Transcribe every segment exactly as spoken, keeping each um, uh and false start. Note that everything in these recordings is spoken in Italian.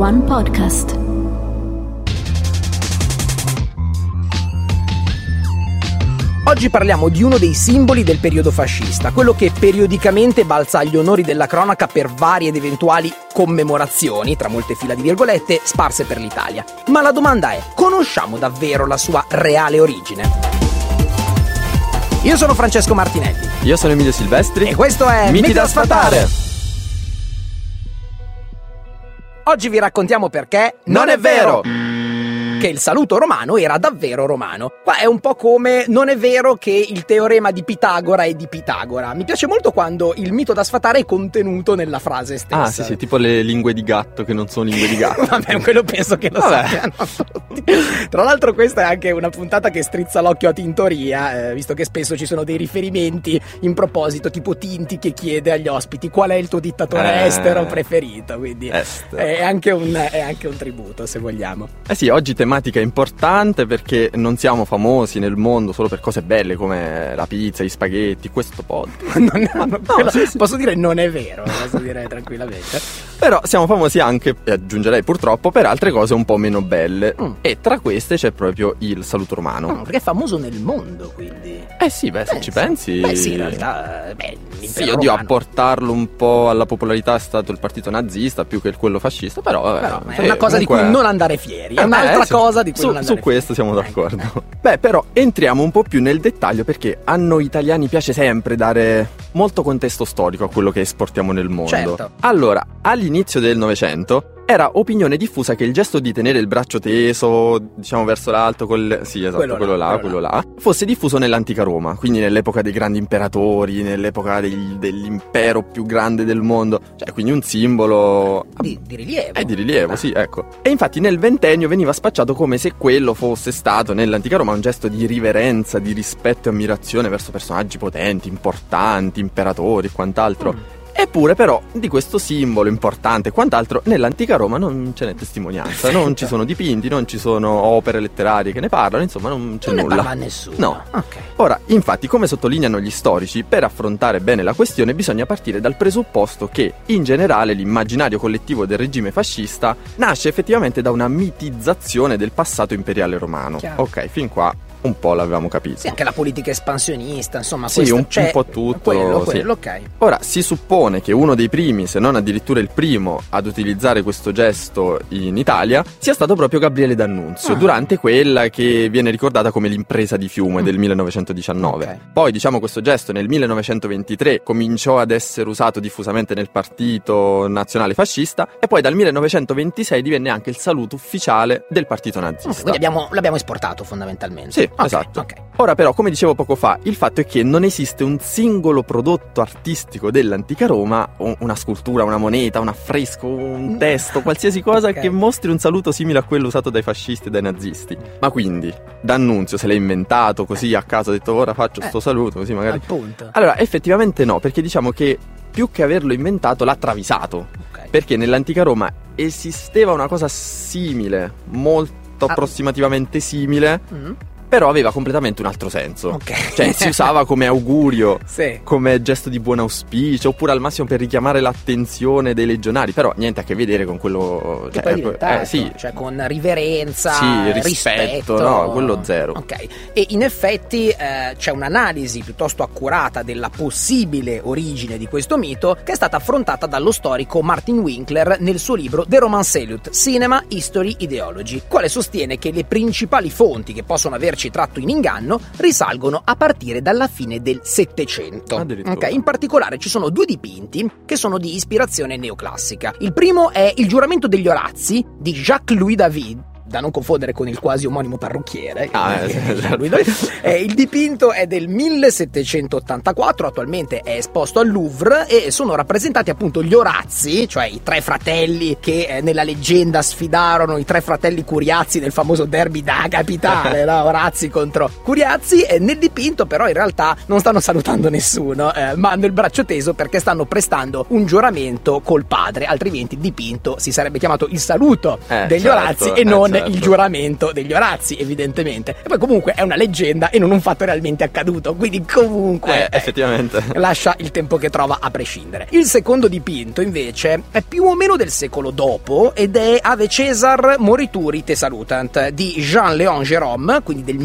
One Podcast. Oggi parliamo di uno dei simboli del periodo fascista, quello che periodicamente balza agli onori della cronaca per varie ed eventuali commemorazioni, tra molte fila di virgolette, sparse per l'Italia. Ma la domanda è: conosciamo davvero la sua reale origine? Io sono Francesco Martinelli. Io sono Emilio Silvestri. E questo è Miti da sfatare. Oggi vi raccontiamo perché non è vero che il saluto romano era davvero romano. Qua è un po' come non è vero che il teorema di Pitagora è di Pitagora. Mi piace molto quando il mito da sfatare è contenuto nella frase stessa. Ah sì sì, tipo le lingue di gatto che non sono lingue di gatto. Vabbè, quello penso che lo Vabbè. sappiano tutti. Tra l'altro questa è anche una puntata che strizza l'occhio a Tintoria, eh, visto che spesso ci sono dei riferimenti in proposito, tipo Tinti che chiede agli ospiti qual è il tuo dittatore eh, estero preferito, quindi estero. È, anche un, è anche un tributo, se vogliamo. Eh sì, oggi tematica importante perché non siamo famosi nel mondo solo per cose belle come la pizza, gli spaghetti, questo podcast. Non, no, no, no, sì, sì. Posso dire non è vero, posso dire tranquillamente. Però siamo famosi anche, e aggiungerei purtroppo, per altre cose un po' meno belle. Mm. E tra queste c'è proprio il saluto romano. No, perché è famoso nel mondo, quindi. Eh sì, beh, se Eh, ci sì. pensi. Beh sì, in realtà, beh, Sì, l'impero oddio, a romano. portarlo un po' alla popolarità è stato il partito nazista più che il quello fascista, però, vabbè, Però è sì, una cosa comunque- di cui non andare fieri, è Eh, un'altra beh, sì. cosa di cui su, non andare su questo fieri. siamo Ecco. d'accordo. Beh, però entriamo un po' più nel dettaglio perché a noi italiani piace sempre dare molto contesto storico a quello che esportiamo nel mondo. Certo. Allora, all'inizio del Novecento era opinione diffusa che il gesto di tenere il braccio teso, diciamo verso l'alto, col... sì esatto, Quello quello, là, là, quello quello là, fosse diffuso nell'antica Roma, quindi nell'epoca dei grandi imperatori, nell'epoca del- dell'impero più grande del mondo, cioè quindi un simbolo Di, di rilievo. è di rilievo, Ah. sì, ecco. E infatti nel ventennio veniva spacciato come se quello fosse stato nell'antica Roma un gesto di riverenza, di rispetto e ammirazione verso personaggi potenti, importanti, imperatori e quant'altro. Mm. Eppure però di questo simbolo importante e quant'altro nell'antica Roma non ce n'è testimonianza, non ci sono dipinti, non ci sono opere letterarie che ne parlano, insomma non c'è Non ne nulla. parla nessuno. No. Ok. Ora, infatti, come sottolineano gli storici, per affrontare bene la questione bisogna partire dal presupposto che, in generale, l'immaginario collettivo del regime fascista nasce effettivamente da una mitizzazione del passato imperiale romano. Chiaro. Ok, fin qua un po' l'avevamo capito. Sì, anche la politica espansionista, insomma, Sì, questo, un- cioè, un po' tutto, Quello, sì. quello, ok. Ora, si suppone che uno dei primi, se non addirittura il primo, ad utilizzare questo gesto in Italia sia stato proprio Gabriele D'Annunzio, Ah. durante quella che viene ricordata come l'impresa di Fiume del millenovecentodiciannove. Ok. Poi, diciamo, questo gesto nel millenovecentoventitré cominciò ad essere usato diffusamente nel partito nazionale fascista e poi dal millenovecentoventisei divenne anche il saluto ufficiale del partito nazista. Quindi abbiamo, l'abbiamo esportato fondamentalmente. Sì, Ok, esatto. ok. Ora però, come dicevo poco fa, il fatto è che non esiste un singolo prodotto artistico dell'antica Roma, o una scultura, una moneta, un affresco, un testo, qualsiasi cosa Ok. che mostri un saluto simile a quello usato dai fascisti e dai nazisti. Ma quindi, D'Annunzio se l'è inventato così a caso, ha detto ora faccio Eh. sto saluto, così magari... Appunto. Allora, effettivamente no, perché diciamo che più che averlo inventato l'ha travisato. Ok. Perché nell'antica Roma esisteva una cosa simile, molto Ah. approssimativamente simile, Mm. però aveva completamente un altro senso. Ok. Cioè si usava come augurio, Sì. come gesto di buon auspicio, oppure al massimo per richiamare l'attenzione dei legionari, però niente a che vedere con quello... Che cioè, poi è eh, diventato, sì, cioè con riverenza, Sì, rispetto, rispetto, no, quello zero. Ok. E in effetti eh, c'è un'analisi piuttosto accurata della possibile origine di questo mito che è stata affrontata dallo storico Martin Winkler nel suo libro The Roman Salute, Cinema, History, Ideology, quale sostiene che le principali fonti che possono averci tratto in inganno risalgono a partire dalla fine del Settecento. Addirittura. Ok, in particolare ci sono due dipinti che sono di ispirazione neoclassica. Il primo è Il giuramento degli Orazzi di Jacques-Louis David, da non confondere con il quasi omonimo parrucchiere. Ah, eh, sì, esatto. Lui- eh, il dipinto è del millesettecentottantaquattro, attualmente è esposto al Louvre e sono rappresentati appunto gli Orazzi, cioè i tre fratelli che eh, nella leggenda sfidarono i tre fratelli Curiazzi nel famoso derby da capitale, no? Orazzi contro Curiazzi, e nel dipinto però in realtà non stanno salutando nessuno, eh, ma hanno il braccio teso perché stanno prestando un giuramento col padre, altrimenti il dipinto si sarebbe chiamato il saluto Eh, degli certo, Orazzi eh, e non certo. certo. il giuramento degli Orazi, evidentemente. E poi comunque è una leggenda e non un fatto realmente accaduto, quindi comunque eh, effettivamente lascia il tempo che trova a prescindere. Il secondo dipinto invece è più o meno del secolo dopo ed è Ave Cesar morituri te salutant di Jean-Léon Gérôme, quindi del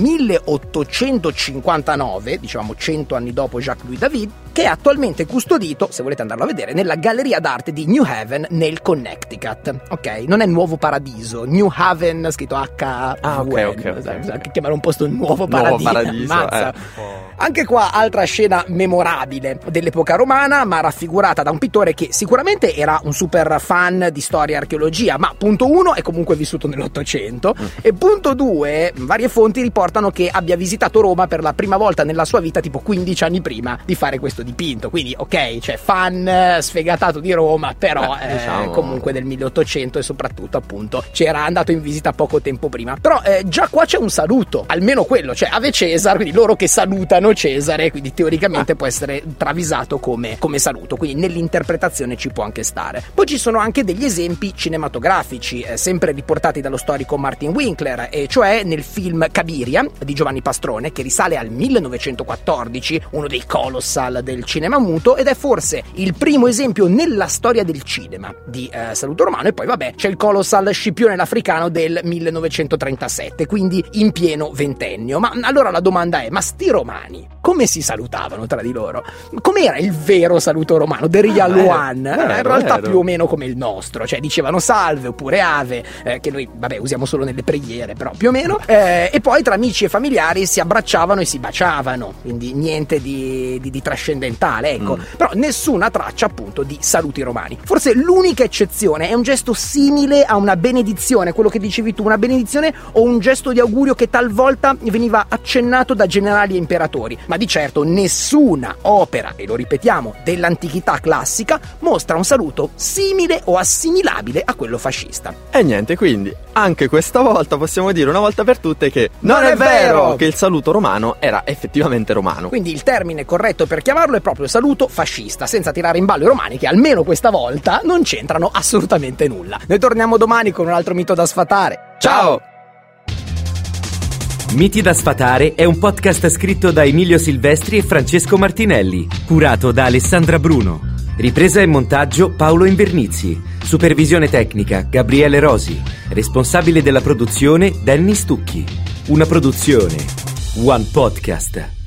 milleottocentocinquantanove, diciamo cento anni dopo Jacques-Louis David, che è attualmente custodito, se volete andarlo a vedere, nella Galleria d'arte di New Haven nel Connecticut. Ok, non è Nuovo Paradiso, New Haven scritto H ah ok ok, okay, bisogna okay. chiamare un posto Nuovo Paradiso, Nuovo Paradiso Mazza. Eh. Anche qua altra scena memorabile dell'epoca romana, ma raffigurata da un pittore che sicuramente era un super fan di storia e archeologia, ma punto uno è comunque vissuto nell'Ottocento mm. e punto due, varie fonti riportano che abbia visitato Roma per la prima volta nella sua vita tipo quindici anni prima di fare questo dipinto, quindi ok, cioè fan sfegatato di Roma, però Beh, diciamo... eh, comunque del milleottocento e soprattutto appunto c'era andato in visita poco tempo prima. Però eh, già qua c'è un saluto, almeno quello, cioè Ave Cesar, quindi loro che salutano Cesare, quindi teoricamente ah. può essere travisato come, come saluto, quindi nell'interpretazione ci può anche stare. Poi ci sono anche degli esempi cinematografici, eh, sempre riportati dallo storico Martin Winkler, e cioè nel film Cabiria di Giovanni Pastrone, che risale al millenovecentoquattordici, uno dei colossal del cinema muto, ed è forse il primo esempio nella storia del cinema di eh, saluto romano. E poi vabbè c'è il colossal Scipione l'Africano del millenovecentotrentasette, quindi in pieno ventennio. Ma allora la domanda è, ma sti romani come si salutavano tra di loro? Com'era il vero saluto romano, the real ah, one? Vero, in realtà vero. più o meno come il nostro, cioè dicevano salve oppure ave, eh, che noi vabbè usiamo solo nelle preghiere, però più o meno, eh, e poi tra amici e familiari si abbracciavano e si baciavano, quindi niente di, di, di trascendentale, ecco. Mm. Però nessuna traccia appunto di saluti romani. Forse l'unica eccezione è un gesto simile a una benedizione, quello che dicevi tu, una benedizione o un gesto di augurio che talvolta veniva accennato da generali e imperatori, ma di certo nessuna opera, e lo ripetiamo, dell'antichità classica mostra un saluto simile o assimilabile a quello fascista. E niente, quindi anche questa volta possiamo dire una volta per tutte che non, non è, è vero, vero che il saluto romano era effettivamente romano. Quindi il termine corretto per chiamarlo è proprio saluto fascista, senza tirare in ballo i romani che almeno questa volta non c'entrano assolutamente nulla. Noi torniamo domani con un altro mito da sfatare. Ciao! Miti da sfatare è un podcast scritto da Emilio Silvestri e Francesco Martinelli, curato da Alessandra Bruno. Ripresa e montaggio Paolo Invernizzi. Supervisione tecnica Gabriele Rosi. Responsabile della produzione Danny Stucchi. Una produzione One Podcast.